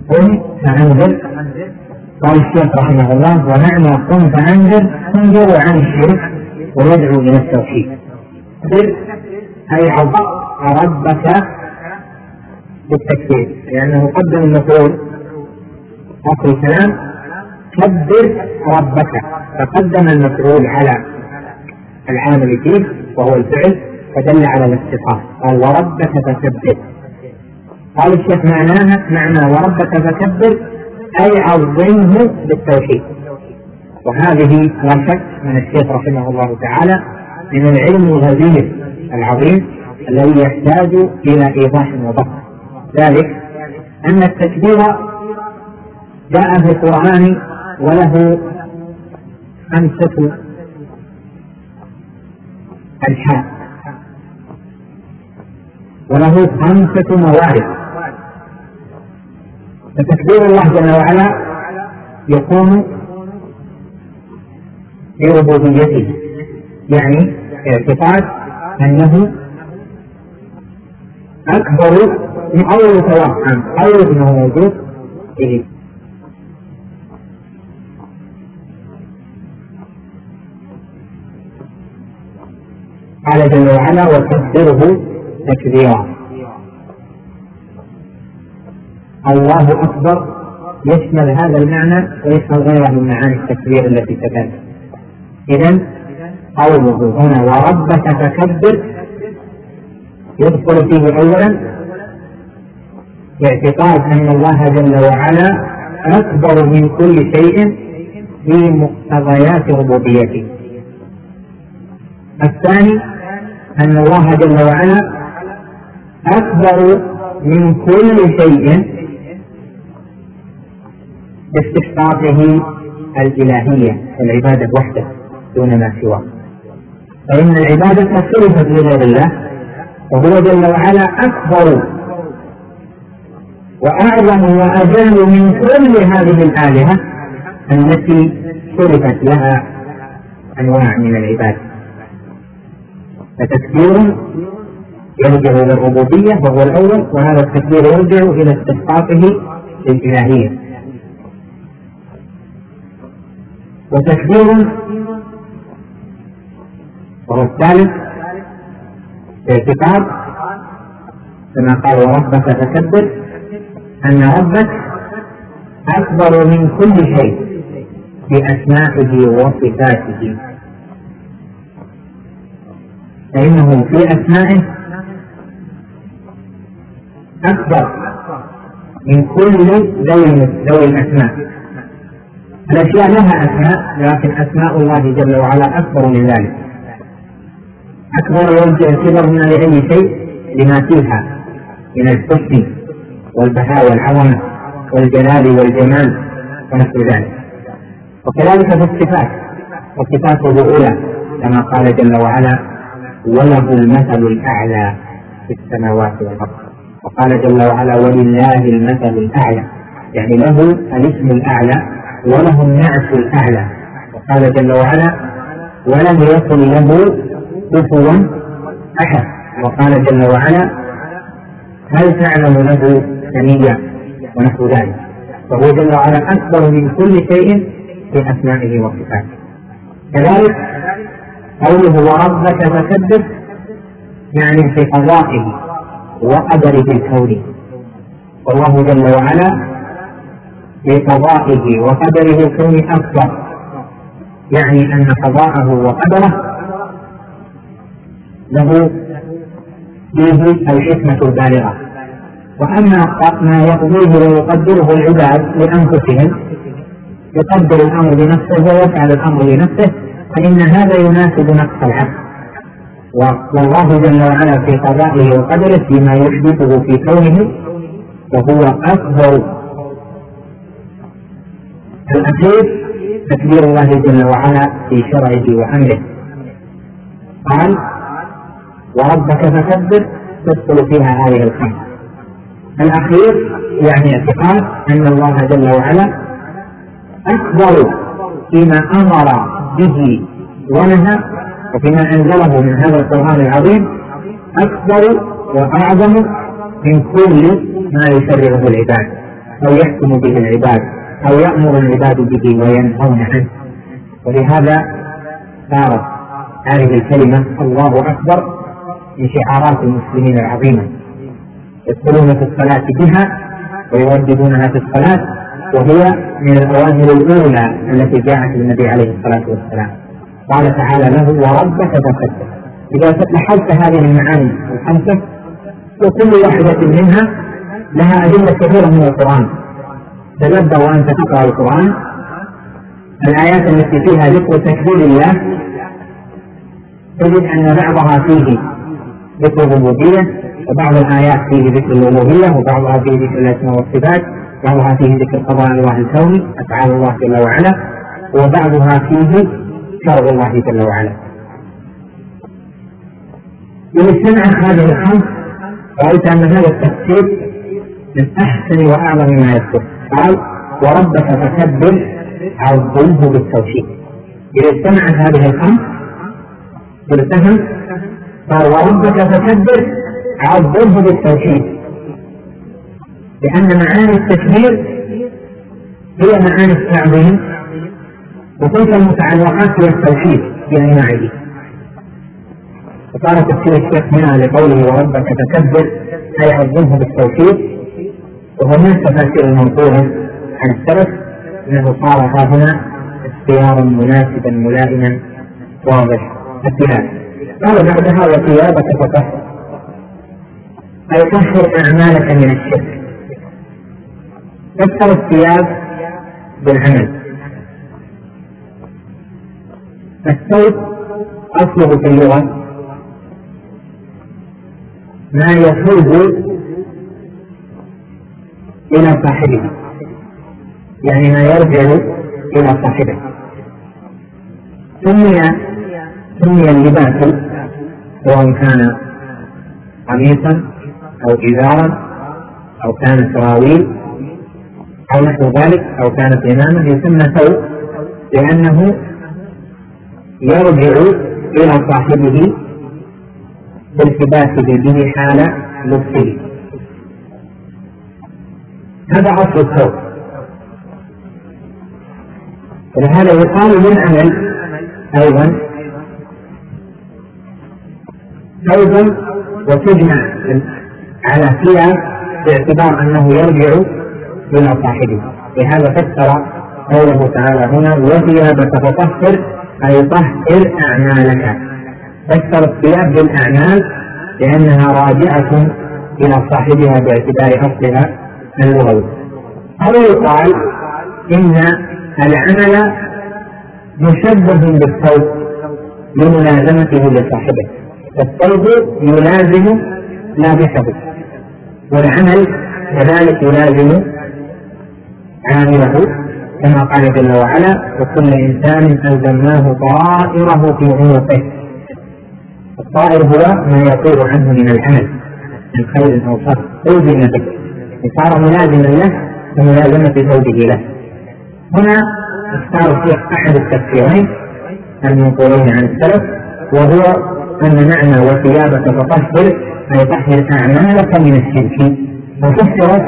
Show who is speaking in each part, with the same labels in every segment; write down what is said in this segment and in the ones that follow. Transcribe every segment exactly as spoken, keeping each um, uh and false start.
Speaker 1: قم فأنذر. قال الشيخ رحمه الله: ومعنى قم فأنذر تنذر عن الشرك ويدعو إلى التوحيد. انذر أي عظ ربك بالتكبير، لأنه قدم المفعول آخر الكلام كبر ربك، فقدم المفعول على العامل فيه وهو الفعل فدل على الاختصاص. قال وربك فكبر. قال الشيخ معناها معنى وربك فكبر أي عظمه بالتوحيد. وهذه لا شك من الشيخ رحمه الله تعالى من العلم الغزير العظيم الذي يحتاج إلى إيضاح وضبط. ذلك أن التكبير جاء في القرآن وله خمسة أنحاء وله خمسة موارد. فتكبير الله جل وعلا يكون بربوبيته، يعني اعتقاد أنه أكبر من أول سواء عن أول أنه موجود به. قال جل وعلا وكبره تكبيرا. الله أكبر يشمل هذا المعنى ويشمل غيره من معاني التكبير التي تبان. إذن قوله هنا وربك فكبر يدخل فيه أولا اعتقاد أن الله جل وعلا أكبر من كل شيء في مقتضيات ربوبيته. الثاني أن الله جل وعلا أكبر من كل شيء باستحقاقه الإلهية والعبادة وحده دون ما سواه، فإن العبادة صرفت لغير الله وهو جل وعلا أكبر وأعظم وأجل من كل هذه الآلهة التي صرفت لها أنواع من العبادة. فتكبير يرجع إلى الربوبية وهو الأول، وهذا التكبير يرجع إلى استحقاقه للإلهية. وتكبير وهو الثالث اعتقاد كما قال وربك فكبر أن ربك أكبر من كل شيء بأسمائه وصفاته، فإنه في أسمائه أكبر من كل ذوي الأسماء. الأشياء لها أسماء لكن أسماء الله جل وعلا أكبر من ذلك. أكبر يرجع الكبر من لأي شيء لما فيها من الحسن والبهاء والعظمة والجلال والجمال ونحو ذلك. وكذلك في الصفات، وصفاته أولى كما قال جل وعلا وله المثل الأعلى في السماوات والأرض. وقال جل وعلا ولله المثل الأعلى، يعني له الاسم الأعلى وله النعت الأعلى. وقال جل وعلا ولم يكن له كفوا أحد. وقال جل وعلا هل تعلم له سميا ونحو ذلك. فهو جل وعلا أكبر من كل شيء في أسمائه وصفاته. كذلك قوله وربك فكبر يعني في قضائه وقدره الكوني، والله جل وعلا في قضائه وقدره الكوني أكبر، يعني أن قضاءه وقدره له فيه الحكمة البالغة. وأما ما يقضيه ويقدره العباد لأنفسهم يقدر الأمر بنفسه ويفعل الأمر بنفسه، فإن هذا يناسب نقص العقل. والله جل وعلا في قضائه وقدره فيما يحدثه في كونه وهو أكبر. الأخير تكبير الله جل وعلا في شرعه وأمره. قال وربك فكبر تدخل فيها هذه الخمس. الأخير يعني اعتقاد أن الله جل وعلا أكبر فيما أمر به ونهى وفيما أنزله من هذا القرآن العظيم أكبر وأعظم من كل ما يشرعه العباد. أو يحكم به العباد أو يأمر العباد به وينهون عنه. ولهذا صارت هذه الكلمة الله أكبر من شعارات المسلمين العظيمة، يدخلون في الصلاة بها ويرددونها في الصلاة، وهي من الأوامر الأولى التي جاءت للنبي عليه الصلاة والسلام. قال تعالى له وربك فكبر. إذا لاحظت هذه المعاني الخمسة وكل واحدة منها لها أدلة كثيرة من القرآن. تدبر وأنت تقرأ القرآن الآيات التي فيها ذكر تكبير الله تجد أن بعضها فيه ذكر الربوبية، وبعض الآيات فيه ذكر الألوهية، وبعضها فيه ذكر الأسماء والصفات، بعضها فيه ذكر قضاء الله الكوني أفعال الله جل وعلا، وبعضها فيه شرع الله جل وعلا. إذا سمع هذه الخمس رأيت أن هذا التفسير من أحسن وأعظم ما يذكر. قال وربك فكبر عظمه بالتوحيد. إذا استمعت هذه الخمس تلتهم قال وربك فكبر عظمه بالتوحيد، لأن معاني التكبير هي معاني التعظيم، وتلك المتعلقات هي التوحيد بأنواعه. فقال تفسير الشيخ هنا لقوله وربك فكبر أي عظمه بالتوحيد، وهو من التفاسير المنقولة عن السلف أنه صار هنا اختيارا مناسبا ملائما واضح الثياب. قال بعدها وثيابك فطهر أي طهر أعمالك من الشرك. فسر الثياب بالعمل. الثوب أصله في اللغة ما يثوب إلى صاحبه، يعني ما يرجع إلى صاحبه. سمي سمي اللباس سواء كان قميصا أو إزارا أو كان سراويل أو نحو ذلك أو كانت إمامة يسمى ثوب، لأنه يرجع إلى صاحبه بالتباسه به حال لبسه. هذا أصل الثوب. ولهذا يقال للعمل أيضا ثوب، وتجمع على ثياب باعتبار أنه يرجع إلى صاحبه. لهذا فسر قوله تعالى هنا وثيابك فطهر أي طهر أعمالك. فسر الثياب بالأعمال لأنها راجعة إلى صاحبها باعتبار أصلها اللغوي. أو يقال إن العمل مشبه بالثوب لملازمته لصاحبه، فالثوب يلازم لابسه، والعمل كذلك يلازم عامله، كما قال جل وعلا وكل إنسان ألزمناه طائره في عنقه. الطائر هو ما يطير عنه من العمل من خير أو شر ألزم به، صار ملازما له وملازمة زوجه له. هنا اختار الشيخ أحد التفسيرين المنقولين عن السلف، وهو أن معنى وثيابك فطهر أي طهر أعمالك من الشرك، وفسرت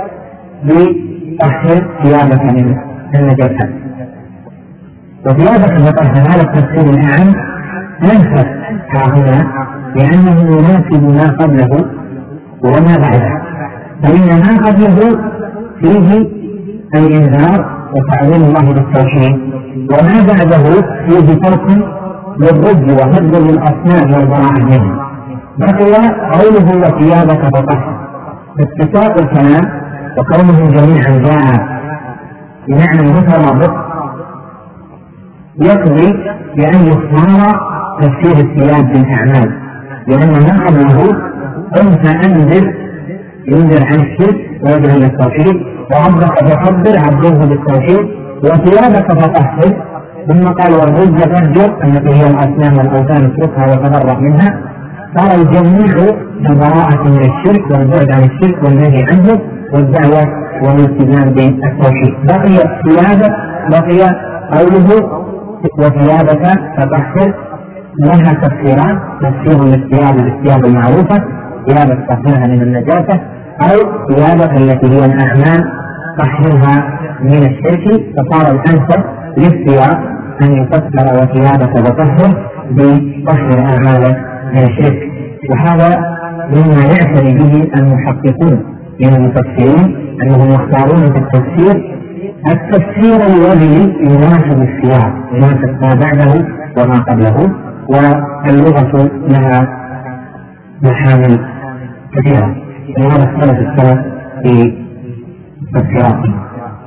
Speaker 1: بطهر ثيابك من النجاسات. وثيابك فطهر هذا التفسير الأعم أنفس هنا لأنه يناسب ما قبله وما بعده، فإن ما قبله فيه الإنذار وتعظيم الله بالتوحيد، وما بعده فيه ترك للرد وهد للأصنام والبراءة منه. بقي قوله وثيابك فطهر. اتفاق الكلام وكونهم جميعا جاء بمعنى مترابط يقضي بأن يختار تفسير الثياب بالأعمال، لأن ما قبله قلت أنذر ينذر عن الشرك ويدعو إلى التوحيد، وربك فكبر عبده بالتوحيد، وثيابك فطهر. ثم قال والرجل فاهجر التي هي الأصنام والأوثان اتركها وتبرأ منها. صار الجميع البراءة من الشرك والبعد عن الشرك والنهي عنه والدعوة والالتزام بالتوحيد. بقي ثيابك بقي قوله وثيابك فطهر لها تفسيران: تفسير للثياب بالثياب المعروفة ثيابك تطهرها من النجاسة، أو ثيابك التي هي الأعمال طهرها من الشرك، فصار الأنسب للثياب أن يفسر وثيابك وطهر بطهر أعمالك من الشرك. وهذا مما يعتني به المحققون من المفسرين، أنهم يختارون في التفسير التفسير الذي يناسب السياق، يناسب ما بعده وما قبله. واللغة لها محامل كثيرة، لهذا اختلف السلف في تفسيراتهم.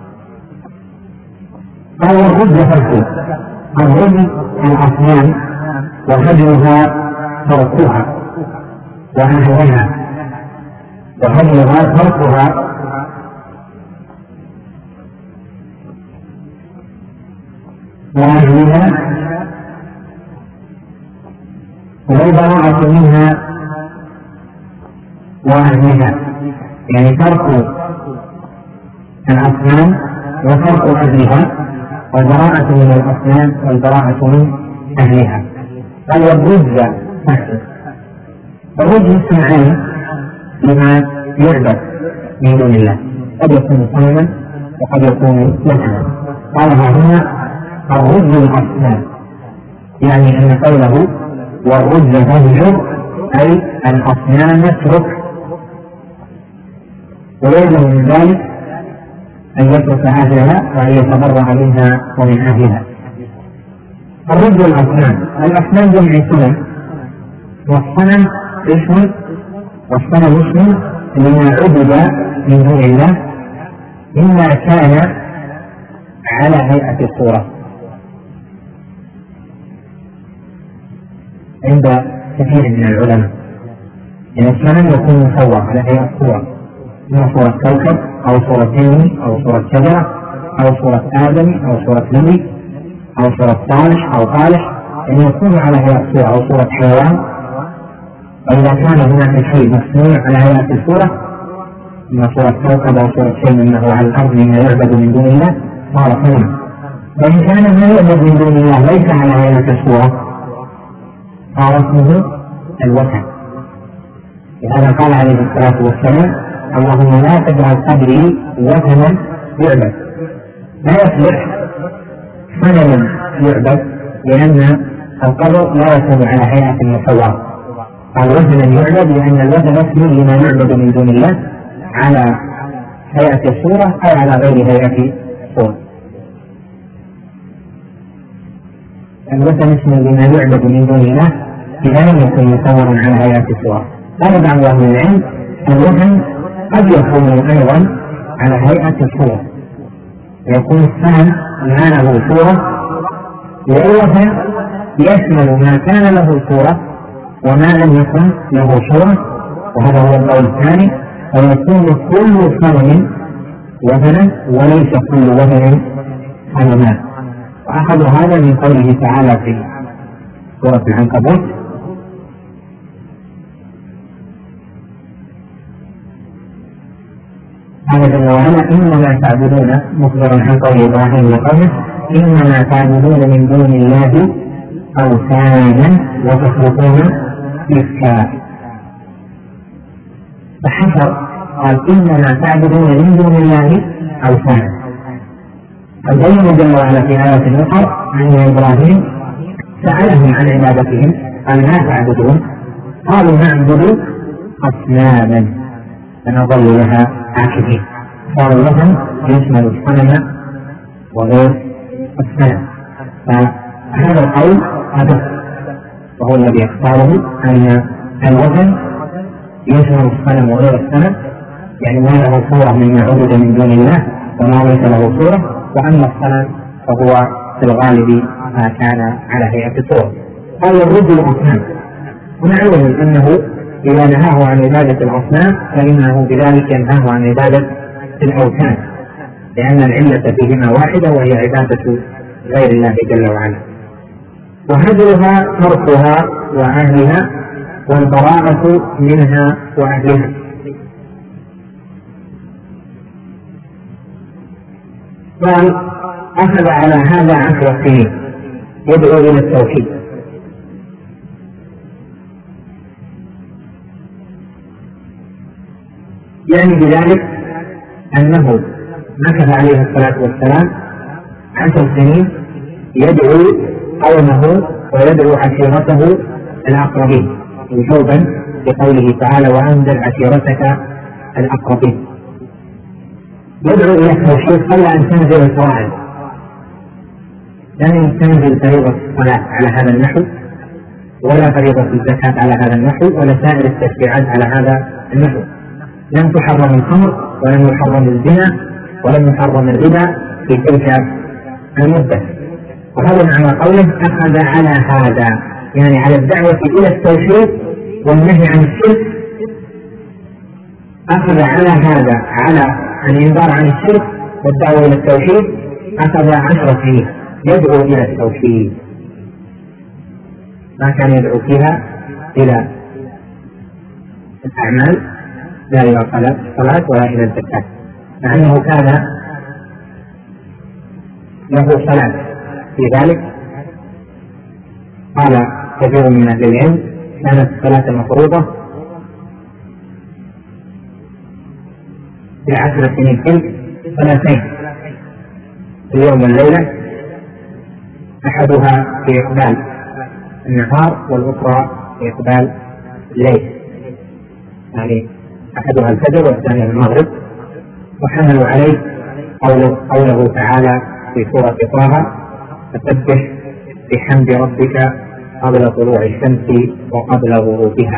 Speaker 1: قال والرد فرقه، الرد الأصنام وهدمها تركها وأهلها، وهدمها تركها وأهلها والبراءة منها وأهلها، يعني ترك الأصنام وترك أهلها، والبراءة من الأصنام والبراءة من أهلها. قال والرجز تحت، الرجز اسم عام لما يعبد من دون الله، قد يكون صنما وقد يكون وثنا. قال هنا الرجز الأصنام، يعني أن قوله والرجز تهجر أي الأصنام اترك، ويلزم من ذلك أن يترك أهلها وأن يتبرأ منها ومن أهلها. الرجز الأصنام، الأصنام جمع صنم، والصنم اسم والصنم اسم لما عبد من دون الله مما كان على هيئة الصورة. عند كثير من العلماء إن الصنم يكون مصور على هيئة صورة، إما صورة كوكب أو صورة نجم أو صورة شجرة أو صورة آدم أو صورة نبي أو صورة صالح أو صالح، أن يكون على هيئة صورة أو صورة حيوان. وإذا كان هناك شيء مصنوع على هيئة الصورة، إما صورة كوكب أو صورة شيء منه على الأرض مما يعبد من دون الله صار صنما. وإن كان ما يعبد من دون الله ليس على هيئة الصورة صار اسمه الوثن. لهذا قال عليه الصلاة والسلام اللهم لا تجعل قبري وثنا يعبد. لا يصلح صنما يعبد، لأن القبر لا يكون على هيئة مصورة. قال وثنا يعبد لأن الوثن اسم لما يعبد من دون الله على هيئة الصورة أو على غير هيئة الصورة. الوثن اسم لما يعبد من دون الله إذا لم يكن مصورا على هيئة الصورة. قال بعض أهل العلم الوثن قد يكون أيضا على هيئة الصورة، يكون الصنم ما له صورة، والوثن يشمل ما كان له صورة وما لم يكن له صورة، وهذا هو القول الثاني. ويكون كل صنم وثنا وليس كل وثن صنما. وأخذ هذا من قوله تعالى في سورة العنكبوت قال جل وعلا إنما تعبدون، مخبرا عن قول إبراهيم لقومه إنما تعبدون من دون الله أوثانا وتخلقون إفكا. فحشر قال إنما تعبدون من دون الله أوثانا. فبين جل وعلا في آية أخرى أن إبراهيم سألهم عن عبادتهم قال ما تعبدون؟ قالوا نعبد أصناما فنظل لها عاكفين. صار الوثن يشمل الصنم وغير الصنم. فهذا القول هذا وهو الذي يختاره أن الوثن يشمل الصنم وغير الصنم، يعني ما له صورة مما عبد من دون الله وما ليس له صورة، وأما الصنم فهو في الغالب ما كان على هيئة الصورة. قال الرجل الأصنام، ونعلم أنه إذا نهاه عن عبادة الأصنام فإنه بذلك ينهاه عن عبادة الأوثان، لأن العلة فيهما واحدة وهي عبادة غير الله جل وعلا. وهجرها تركها وأهلها، والبراءة منها وأهلها. قال أخذ على هذا عشر سنين يدعو إلى التوحيد، يعني بذلك أنه مكث عليه الصلاة والسلام عشر سنين يدعو قومه ويدعو عشيرته الأقربين وجوبا بقوله تعالى وأنذر عشيرتك الأقربين. يدعو إلى التوحيد قبل أن تنزل الفرائض، لم تنزل فريضة الصلاة على هذا النحو، ولا فريضة الزكاة على هذا النحو، ولا سائر التشريعات على هذا النحو. لم تحرم الخمر، ولم يحرم الزنا، ولم يحرم الربا في تلك المدة. وهذا معنى قوله أخذ على هذا، يعني على الدعوة إلى التوحيد والنهي عن الشرك. أخذ على هذا، على الإنذار عن الشرك والدعوة إلى التوحيد، أخذ عشر سنين يدعو إلى التوحيد، ما كان يدعو فيها إلى الأعمال، لا إلى الصلاة ولا إلى الزكاة، مع أنه كان له صلاة في ذلك. قال كثير من أهل العلم كانت الصلاة مفروضة في عشر سنين تلك صلاتين في اليوم والليلة، أحدها في إقبال النهار والأخرى في إقبال الليل، يعني أحدها الفجر والثانية المغرب. وحملوا عليه قوله, قوله تعالى في سورة طه فسبح بحمد ربك قبل طلوع الشمس وقبل غروبها.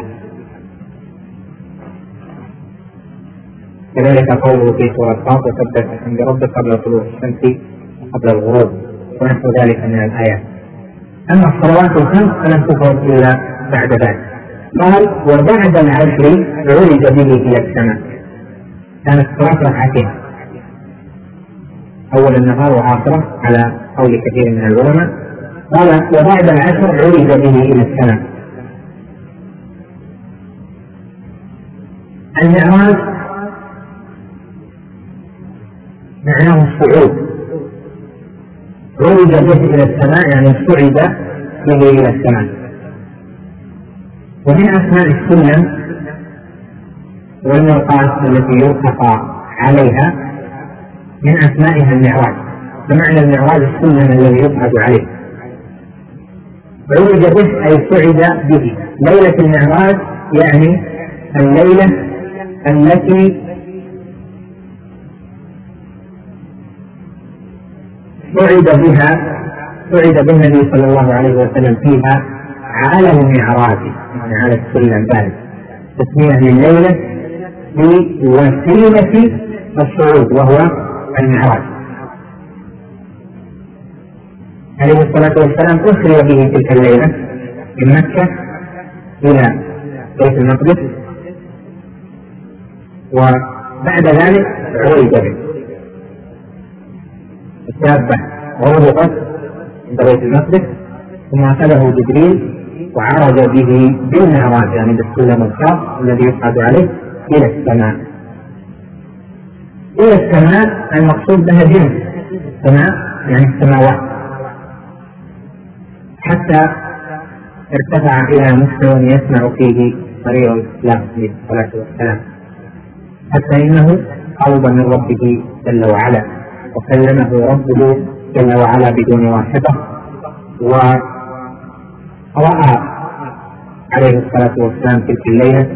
Speaker 1: كذلك قوله في سورة طه فسبح بحمد ربك قبل طلوع الشمس وقبل الغروب، ونحو ذلك من الآيات. أما الصلوات الخمس فلم تفرض إلا بعد ذلك. قال وبعد العشر عرج به إلى السماء، كانت صلاة ركعتين أول النهار وآخره على قول كثير من العلماء. قال وبعد العشر عرج به إلى السماء. المعراج معناه الصعود، عرج به إلى السماء يعني صعد به إلى السماء. ومن أسماء السلم والمرقاة التي يرتقى عليها من أسمائها المعراج، بمعنى المعراج السلم الذي يصعد عليه. عرج به أي صعد به. ليلة المعراج يعني الليلة التي صعد بها صعد بالنبي صلى الله عليه وسلم فيها على المعراج، يعني على السلم ذلك، تسمية لليلة بوسيلة الصعود وهو المعراج. عليه الصلاة والسلام أسري به تلك الليلة من مكة إلى بيت المقدس، وبعد ذلك عرج به. الدابة وربطت عند بيت المقدس، ثم أخذه جبريل وعرج به بالمعراج يعني بالسلم الخاص الذي يصعد عليه إلى السماء. إلى السماء المقصود بها جنس السماء يعني السماوات، حتى ارتفع إلى مستوى يسمع فيه طريق الإسلام عليه الصلاة والسلام، حتى إنه قرب من ربه جل وعلا وكلمه ربه جل وعلا بدون واسطة، ورأى عليه الصلاة والسلام تلك الليلة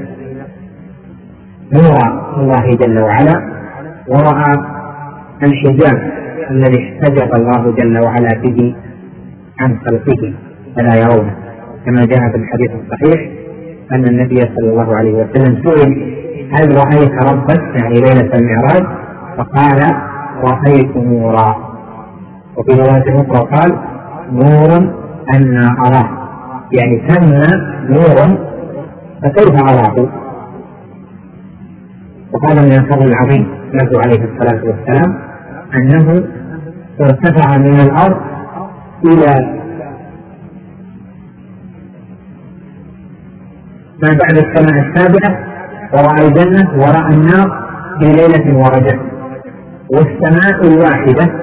Speaker 1: نور الله جل وعلا، ورأى الحجاب الذي احتجب الله جل وعلا به عن خلقه فلا يرونه، كما جاء في الحديث الصحيح أن النبي صلى الله عليه وسلم سئل هل رأيت ربك يعني ليلة المعراج؟ فقال رأيت نورا. وفي رواية أخرى قال نور أن أراه، يعني ثم نور فكيف أراه؟ وقال من الفضل العظيم له عليه الصلاة والسلام أنه ارتفع من الأرض إلى ما بعد السماء السابعة، ورأى الجنة ورأى النار في ليلة ورجت. والسماء الواحدة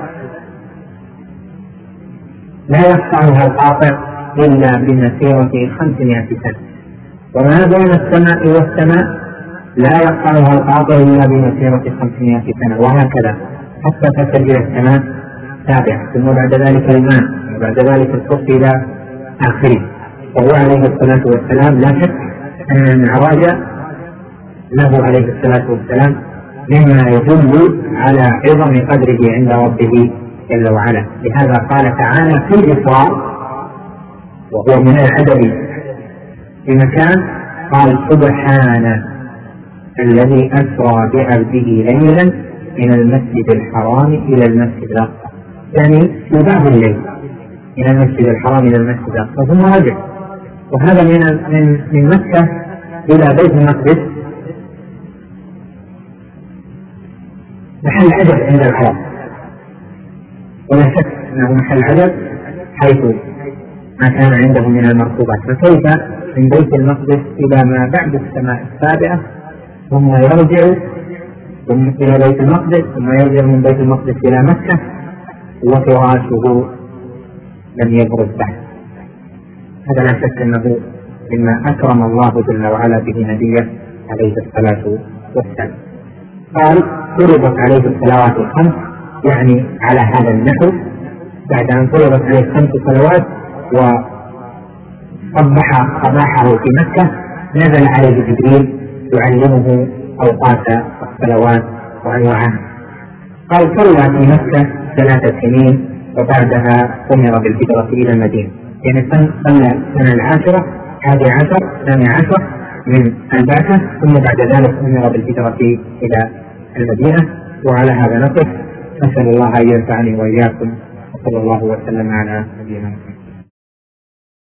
Speaker 1: لا يقطعها القاطع إلا بمسيرة خمسمائة سنة، وما بين السماء والسماء لا يقطعها القاطع إلا بمسيرة خمسمائة سنة، وهكذا حتى تصل إلى السماء السابعة، ثم بعد ذلك الماء، وبعد ذلك الصف إلى آخره. وهو عليه الصلاة والسلام لا شك أن المعراج له عليه الصلاة والسلام مما يدل على عظم قدره عند ربه جل وعلا. لهذا قال تعالى في الإسراء وهو من العدد في مكان، قال سبحان الذي أسرى بعبده ليلا من المسجد الحرام إلى المسجد الأقصى، يعني في بعض الليل من المسجد الحرام إلى المسجد الأقصى ثم رجع. وهذا من من من مكة إلى بيت المقدس محل عجب عند العرب، ولا شك أنه محل عجب حيث ما كان عندهم من المركوبات، فكيف من بيت المقدس إلى ما بعد السماء السابعة ثم يرجع إلى بيت المقدس ثم يرجع من بيت المقدس إلى مكة وفراشه لم يبرد بعد. هذا لا شك أنه مما أكرم الله جل وعلا به نبيه عليه الصلاة والسلام. قال فرضت عليه الصلوات الخمس، يعني على هذا النحو بعد أن فرضت عليه خمس صلوات وصبح صباحه في مكة نزل عليه جبريل يعلمه أوقات الصلوات وأنواعها. قال صلى في مكة ثلاث سنين وبعدها أمر بالهجرة إلى المدينة، يعني صلى السنة العاشرة هذه عشر ثاني عشر من البعثة، ثم بعد ذلك أمر بالهجرة إلى المدينة. وعلى هذا نقف، نسأل الله أن ينفعني وإياكم، وصلى الله وسلم على نبينا محمد.